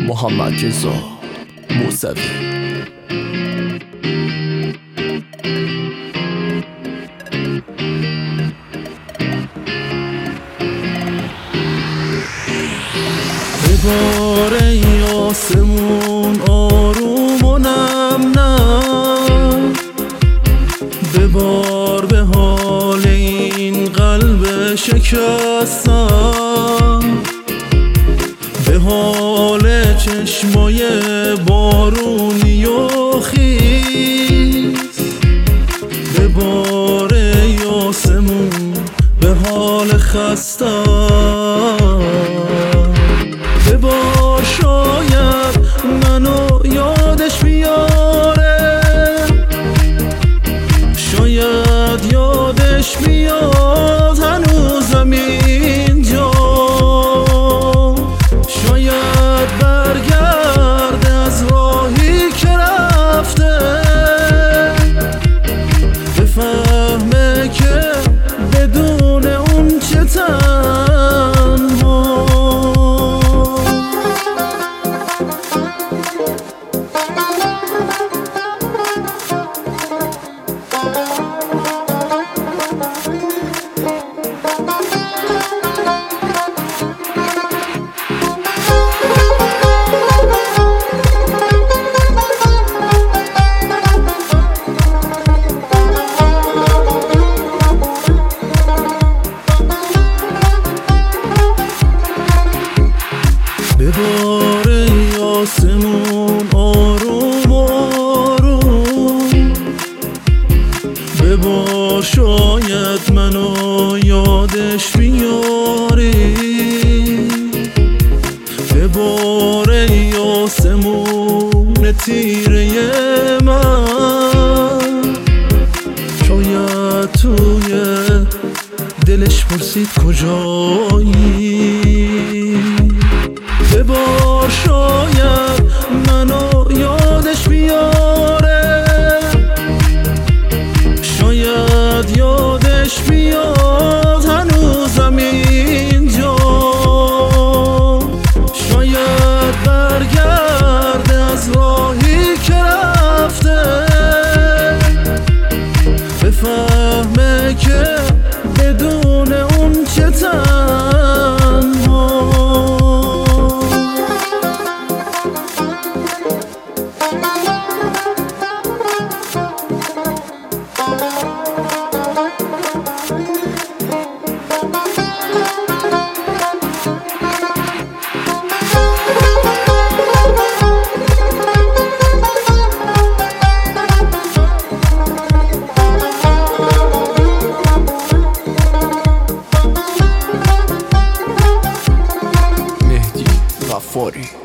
محمد رضا موسوی. ببار ای آسمون آروم و نم نم، ببار به حال این قلب شکستم، به حال چشمای بارونی و خیز. ببار ای آسمون به حال خستم، ببار شاید منو یادش بیاره، شاید یادش بیاد هنوزم اینجا، شاید برگرد از راهی که رفته، بفهمه که بدون اون چه ببار ای آسمون آروم آروم، ببار شاید منو یادش بیاری، ببار ای آسمون تیره من، شاید توی دلش پرسید کجایی، ببار شاید منو یادش بیاره، شاید یادش بیاد هنوزم اینجا، شاید برگرد از راهی که رفته، بفهمه که بدون اون چه غفاری.